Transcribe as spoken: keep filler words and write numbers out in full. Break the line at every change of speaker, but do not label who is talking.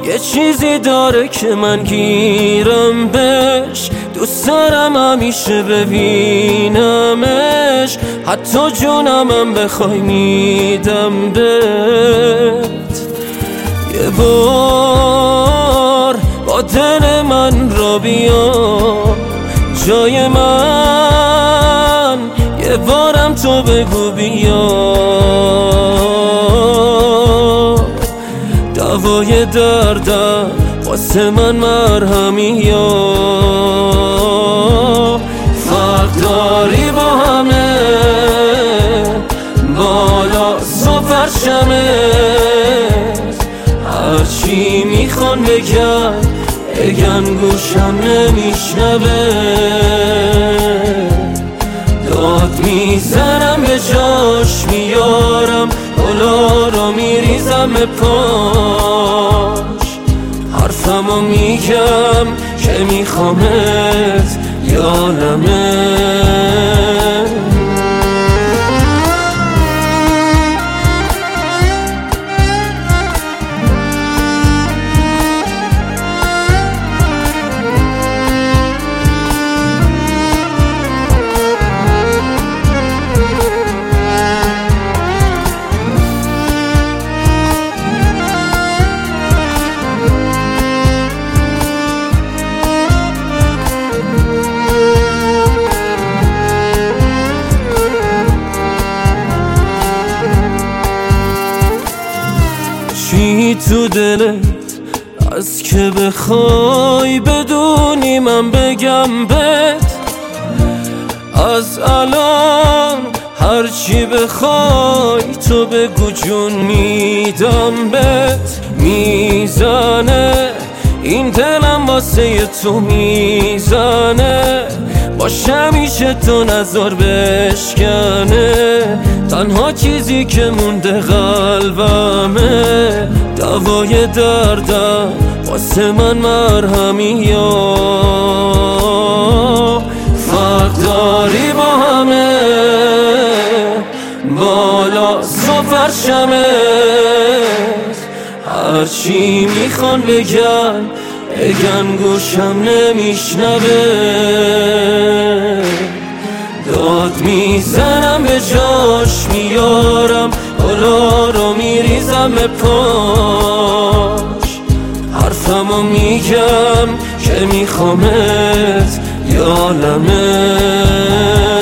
یه چیزی داره که من گیرم بهش، دوست دارم همیشه ببینمش، حتی جونمم بخوای میدم بهت. یه بار با دل من را بیا جای من، یه بارم تو بگو بیا. دوای دردم واسه من مرهمی یا فرق داری با همه، بالا و فرشمت، هرچی میخوان بگن بگن گوشم نمیشنوه. داد میزنم به جاش میارم، گلا رو میریزم به پاش، حرفمو میگم که میخوامت یادمه. چی تو دلت از که بخوای بدونی من بگم بهت، از الان هرچی بخوای تو بگو جون میدم بهت. میزنه این دلم واسه تو میزنه، باش همیشه تو نذار بشکنه، تنها چیزی که مونده قلبمه. دوای دردم واسه من مرهمی یا فرق داری با همه، بالا و فرشمت، هرچی میخوان بگن بگن گوشم نمیشنوه. داد میزنم به جاش میارم، گلا رو میریزم به پاش، حرفمو میگم که میخوامت یادمه.